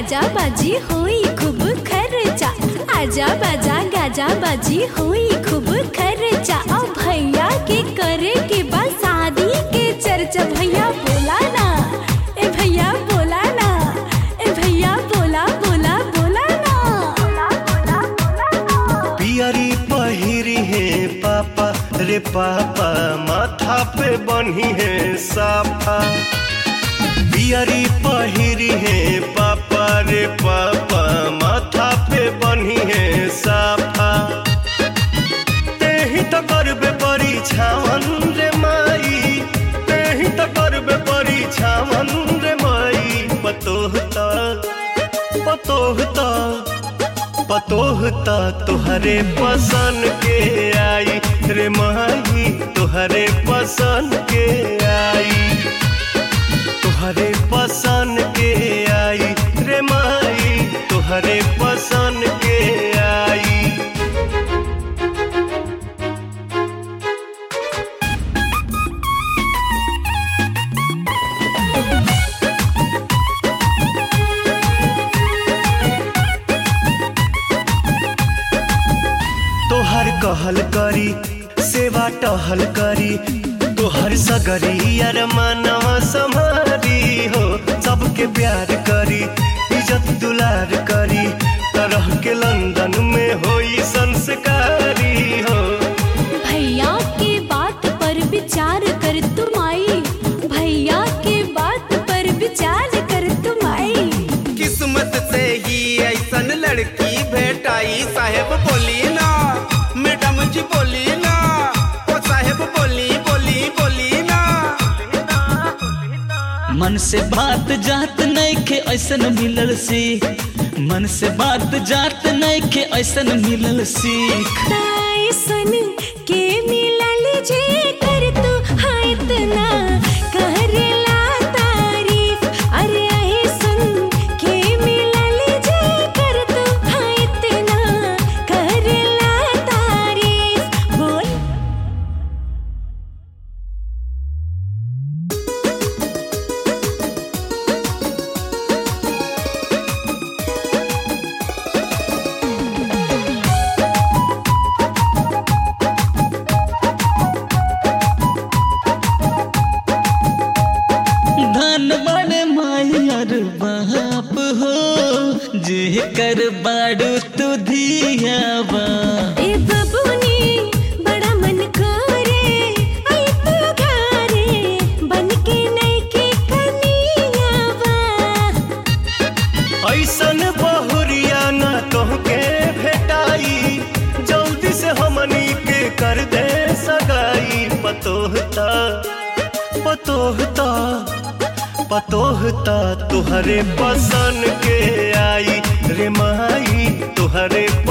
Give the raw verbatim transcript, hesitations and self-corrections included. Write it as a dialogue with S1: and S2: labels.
S1: गाजा बाजी होई खूब खर्चा, आजा बाजा गाजा बाजी होई खूब खर्चा। और भैया के करे के बाद शादी के चर्चा। भैया बोला ना, ए भैया बोला ना, ए भैया बोला बोला बोला ना।
S2: पियरी पहिरी है पापा रे पापा, माथा पे बनी है साफा। पियरी पहिरी है पापा रे पापा, माथा पे बनी है साफा। तेही तो करबे परीक्षावन रे माई, तेही तो करबे परीक्षावन रे माई। पतोहता पतोहता पतोहता तुहरे पसंद के आई रे माई, तुहरे पसंद के आई, तुहरे पसंद के आई रे माई, तुहरे पसंद के आई। तोहर कहल करी सेवा टहल करी, तोहर सगरी अरमानवा संभारी हो। सबके प्यार करी इज्जत दुलार करी, तरह के लंदन में होई संस्कारी हो।
S1: भैया के बात पर विचार कर तुम आई, भैया के बात पर विचार कर तुम आई।
S3: किस्मत से ही ऐसन लड़की भेटाई, साहेब बोली ना, मैडम जी बोली ना, ओ साहेब बोली बोली बोली ना।
S4: मन से बात जात नइखे ऐसन मिलल सीख, मन से बात जात नइखे ऐसन मिलल सीख।
S1: ऐसन के मिलल जे कर तू हाँ इतना करेला तारीफ। अरे ऐसन के मिलल जे कर तू हाँ इतना करेला तारीफ। बोल
S4: धन बड़े मायर बाप हो, जे कर बाड़ू तू धियावा।
S1: ए बबुनी बड़ा मन करे आई तू घरे, बन के नइखे कनियावा।
S2: ऐसन बहुरिया ना तोहके भेटाई, जल्दी से हमनी के कर दे सगाई। पतोहता पतोहता पतोहता तुहरे पसंद के आई रे माई, तुहरे